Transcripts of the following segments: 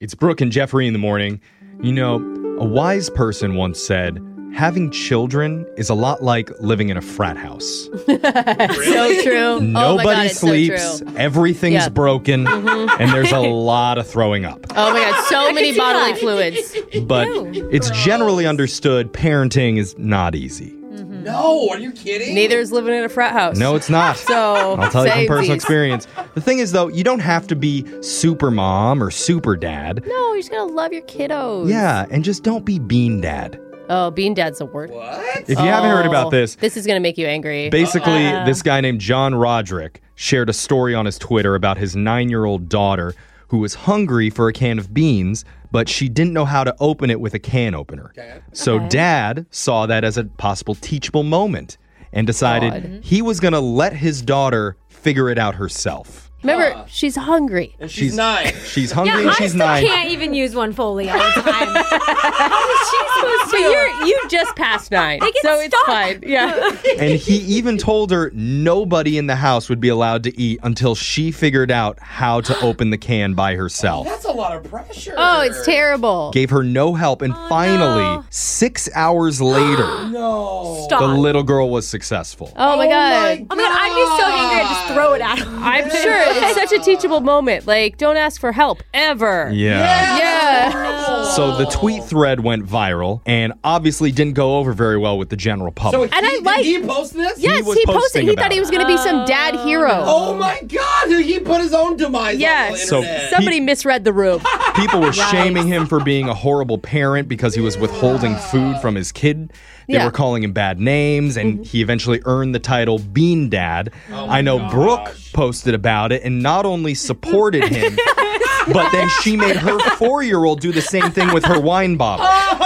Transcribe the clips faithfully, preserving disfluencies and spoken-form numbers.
It's Brooke and Jeffrey in the morning. You know, a wise person once said, having children is a lot like living in a frat house. So true. Nobody oh my God, it's sleeps, so true. everything's Yeah. broken, mm-hmm. and there's a lot of throwing up. Oh my God, so many bodily fluids. But it's generally understood parenting is not easy. No, are you kidding? Neither is living in a frat house. No, it's not. So, I'll tell you from personal samesies. experience. The thing is, though, you don't have to be super mom or super dad. No, you just gotta love your kiddos. Yeah, and just don't be bean dad. Oh, bean dad's a word. What? If you haven't heard about Oh, this, This is gonna make you angry. basically, Uh. this guy named John Roderick shared a story on his Twitter about his nine-year-old daughter who was hungry for a can of beans, but she didn't know how to open it with a can opener. Okay. So Okay. dad saw that as a possible teachable moment and decided God. he was going to let his daughter figure it out herself. Remember, Huh. she's hungry. And she's, She's- nine. She's hungry Yeah, and I she's still nine. can't even use one Foley all the time. How is she supposed But to? you're you just passed nine, They get so it's stuck. fine. Yeah. And he even told her nobody in the house would be allowed to eat until she figured out how to open the can by herself. That's a lot of pressure. Oh, it's terrible. Gave her no help, and finally, no. six hours later, No. Stop. the little girl was successful. Oh my God. Oh my God, I'd be so angry. I'd just throw it at him. I'm sure it's such a teachable moment. Like, don't ask for help ever. Yeah. Yeah. So the tweet thread went viral and obviously didn't go over very well with the general So public. he, And I did like- he post this? Yes, was he posted. posting He about thought he was it. going to be some dad hero. Oh my God! He put his own demise Yes. on the So- internet. Somebody misread the room. People were shaming him for being a horrible parent because he was withholding food from his kid. They Yeah. were calling him bad names, and he eventually earned the title Bean Dad. I know Brooke posted about it and not only supported him, but then she made her four-year-old do the same thing with her wine bottle.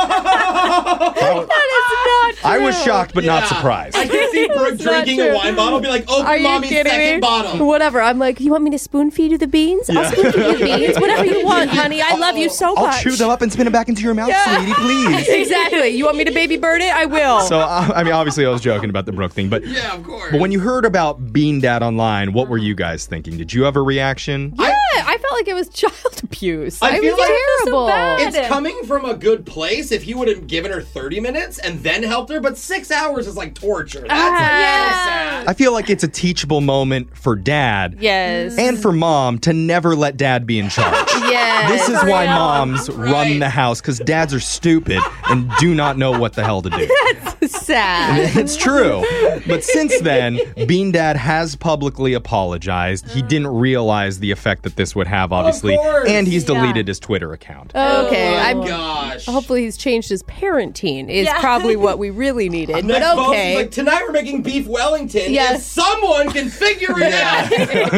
That is not I was true. shocked, but not Yeah. surprised. I can see Brooke That's not drinking a true. wine bottle, be like, "Open Are you mommy's kidding second me? bottle." Whatever. I'm like, you want me to spoon feed you the beans? I'll spoon feed you the beans. Whatever you want, honey. I love you so I'll much. chew them up and spin them back into your mouth, Yeah. sweetie, please. Exactly. You want me to baby bird it? I will. So, uh, I mean, obviously I was joking about the Brooke thing, but Yeah, of course. But when you heard about Bean Dad online, what were you guys thinking? Did you have a reaction? yeah, I felt like it was child abuse. I I feel was like- terrible. so bad. It's coming from a good place. If he would have given her thirty minutes and then helped her, but six hours is like torture. That's Ah. like, Yeah. so sad. I feel like it's a teachable moment for dad Yes. and for mom to never let dad be in charge. yes. This is why moms Right. run the house, because dads are stupid and do not know what the hell to do. sad. It's true. But since then, Bean Dad has publicly apologized. He didn't realize the effect that this would have, obviously. course. And he's Yeah. deleted his Twitter account. Okay. Oh I'm my gosh. hopefully he's changed his parenting is Yeah. probably what we really needed. Next But post is okay. like, tonight we're making beef Wellington. Yes. If someone can figure it out.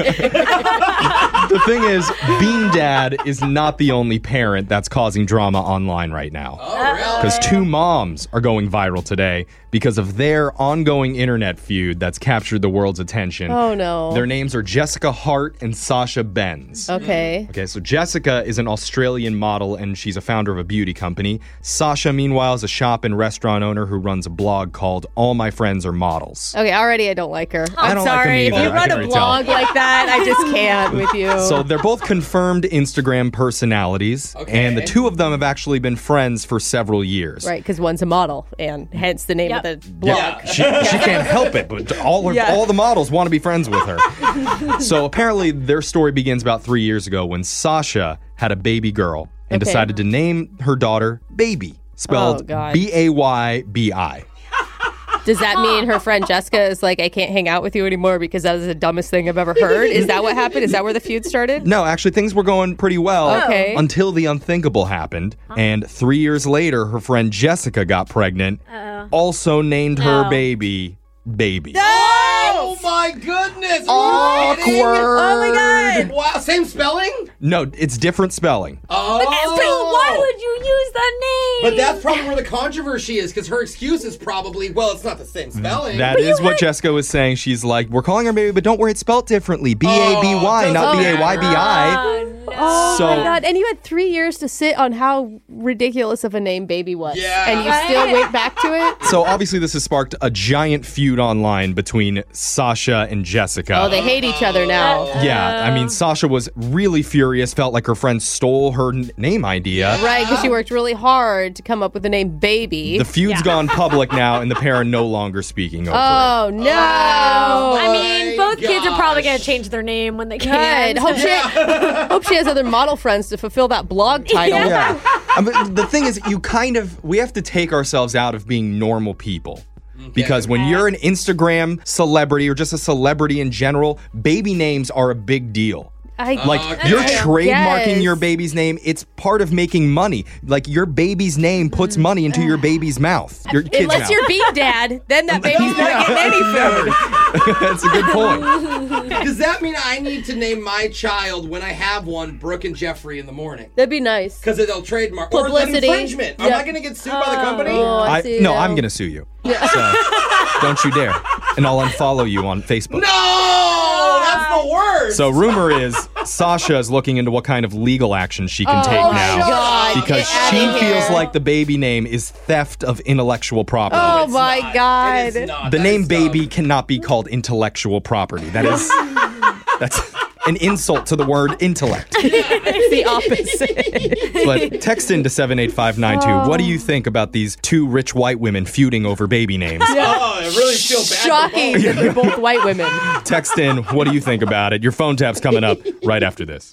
The thing is, Bean Dad is not the only parent that's causing drama online right now. Oh, really? Because two moms are going viral today because of their ongoing internet feud that's captured the world's attention. Oh no. Their names are Jessica Hart and Sasha Benz. Okay. Okay, so Jessica is an Australian model and she's a founder of a beauty company. Sasha, meanwhile, is a shop and restaurant owner who runs a blog called All My Friends Are Models. Okay, already I don't like her. I I'm don't like her sorry. either. If you I run can a already tell. blog like that, I just can't with you. So they're both confirmed Instagram personalities, Okay. and the two of them have actually been friends for several years. right, because one's a model, and hence the name Yep. of the blog. Yeah. She, she can't help it, but all, her, Yeah. all the models want to be friends with her. So apparently their story begins about three years ago when Sasha had a baby girl and Okay. decided to name her daughter Baby, Oh, spelled God. B A Y B I. Does that mean her friend Jessica is like, I can't hang out with you anymore because that is the dumbest thing I've ever heard? Is that what happened? Is that where the feud started? No, actually, things were going pretty well Okay. until the unthinkable happened. And three years later, her friend Jessica got pregnant, also named her No. baby Baby. Oh my goodness. Awkward. Oh my God. Wow, same spelling? No, it's different spelling. Oh. But why would you use that name? But that's probably where the controversy is, because her excuse is probably, well, it's not the same spelling. That is what Jessica was saying. She's like, we're calling her baby, but don't worry, it's spelled differently. B A B Y, Oh, not B doesn't A Y B I. Oh, Oh So- my god! And you had three years to sit on how ridiculous of a name Baby was, Yeah. and you Right? still went back to it. So obviously this has sparked a giant feud online between Sasha and Jessica. Oh, they hate each other now. Yeah, I mean, Sasha was really furious, felt like her friend stole her n- name idea. Right, because she worked really hard to come up with the name Baby. The feud's Yeah. gone public now, and the pair are no longer speaking over it. Oh no! I mean, both kids are probably gosh. going to change their name when they can. Good. Hope she, hope she has other model friends to fulfill that blog title. Yeah. I mean, the thing is, you kind of, we have to take ourselves out of being normal people. Because when you're an Instagram celebrity or just a celebrity in general, baby names are a big deal. I, Like, Okay. you're I trademarking guess. your baby's name. It's part of making money. Like, your baby's name puts money into your baby's mouth. Your kid's Unless mouth. you're Bean Dad, then that baby's not getting any food. That's a good point. Does that mean I need to name my child when I have one, Brooke and Jeffrey, in the morning? That'd be nice. Because it'll trademark. Or is Publicity. that infringement? Am Yeah. I going to get sued by the company? Oh, I I, see no, now. I'm going to sue you. So, don't you dare. And I'll unfollow you on Facebook. No! That's the worst! So rumor is Sasha is looking into what kind of legal action she can take Oh, now. God, Because get she outta feels here. like the baby name is theft of intellectual property. Oh It's my not. God. It is not. the That name is baby dumb. cannot be called intellectual property. That is that's an insult to the word intellect. It's the opposite. But text into seven eight five nine two. What do you think about these two rich white women feuding over baby names? Oh, I really feel bad. for Shocking both. that they're both white women. Text in. What do you think about it? Your phone tap's coming up right after this.